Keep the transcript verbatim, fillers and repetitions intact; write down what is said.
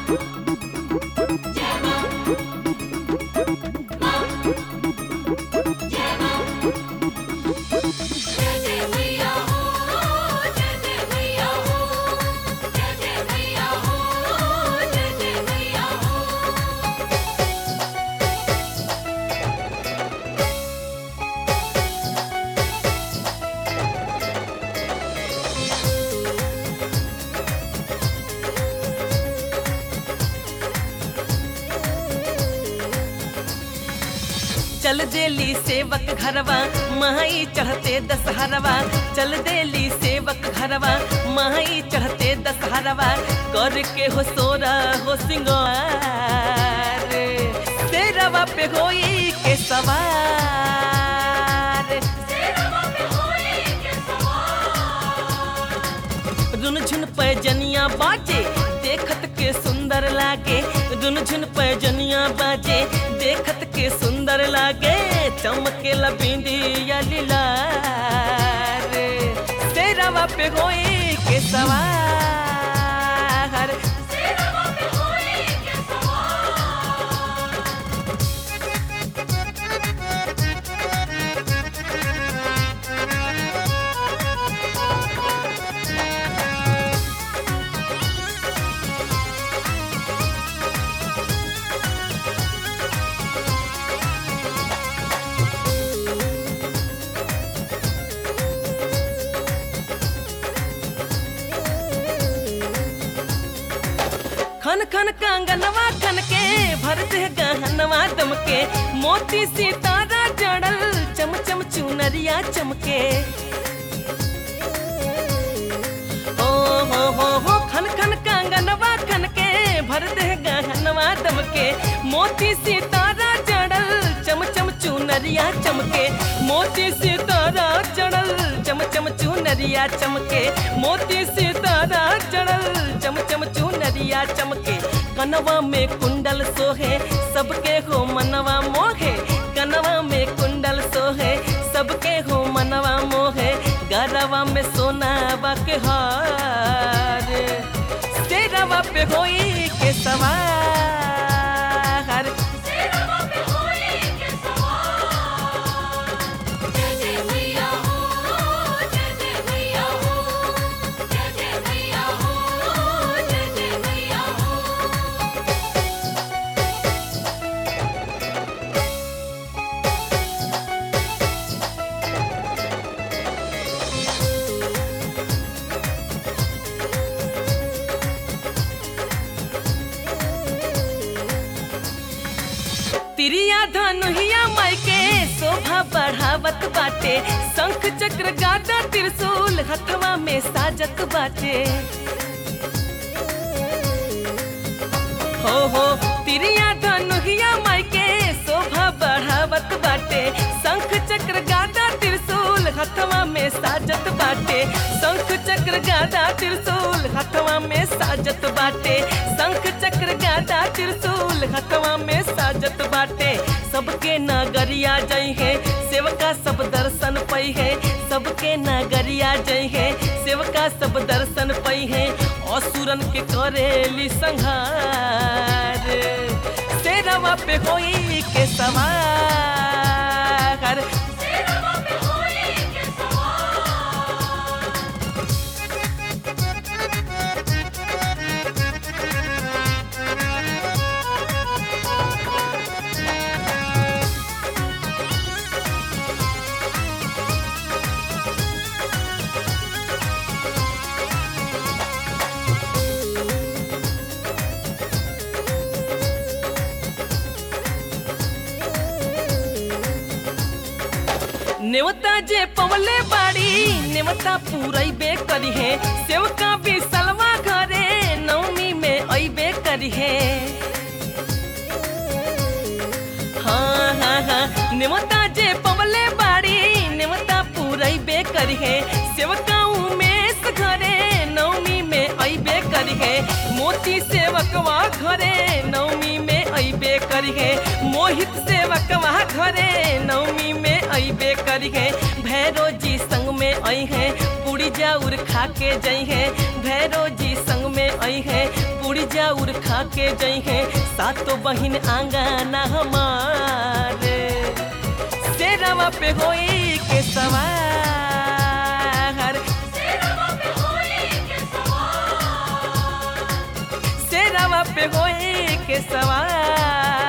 चल देली सेवक घरवा माई चढ़ते दशहरवा। चल देली सेवक घरवा माई चढ़ते दशहरवा। कर के हो सोरा हो सिंगार शेरवा पे होई के सवार। रुनझुन पैजनिया बाजे देखत के सुंदर लागे। रुनझुन पैजनिया बाजे देखत के सुंदर लागे। चमकेला बिंदिया लीलार शेरवा पे होई के सवार। खन खन कंगनवा खन के भर दे गहनवा दमके। मोती सितारा जड़ल चम चम चुनरिया चमके। ओ हो हो हो खन खन कंगनवा खन के भर दे गहनवा दमके। मोती सितारा जड़ल चम चम चुनरिया चमके। मोती सितारा जड़ल चम चम चुनरिया चमके। मोती सितारा जड़ल चम चम चुनरिया चमके। कनवा में कुंडल सोहे सबके हो मनवा मोहे। कनवा में कुंडल सोहे सबके हो मनवा मोहे। गरवा में सोनावा के हार शेरवा पे होई के सवार। तिरिया धनुहिया माई के शोभा बढ़ावत बाटे। शंख चक्र गादा त्रिशूल हथवा में साजत बाटे। हो हो तिरिया धनुहिया माई के शोभा बढ़ावत बाटे। शंख चक्र गादा त्रिशूल हथवा में साजत बाटे। शंख चक्र गादा त्रिशूल हथवा में साजत बाटे। शंख चक्र गादा त्रिशूल हथवा में साजत बाटे। सबके नगरिया जई है सेवका सब दर्शन पई है। सबके नगरिया जई है सेवका सब दर्शन पई है। असुरन के करेली संहार शेरवा पे होई के सवार। नेवता जे पवले बाड़ी नेवता पूरैबे करी है। सेवका भी सलवा घरे नवमी में अइबे करी है। हाँ हाँ हाँ नेवता जे पवले बाड़ी नेवता पूरैबे करी है। सेवका उमेश घरे नवमी में अइबे करी है। मोती सेवकवा घरे नवमी में अइबे करिहे मोहित सेवक वहाँ घरे नवमी में अइबे करिहे भैरो जी संग में अइहे पूरी जाउर खा के जइहे भैरो जी संग में अइहे पूरी जाउर खा के जइहे सातो बहिन आंगना हमारे शेरवा पे होई के सवार शेरवा पे होई के सवार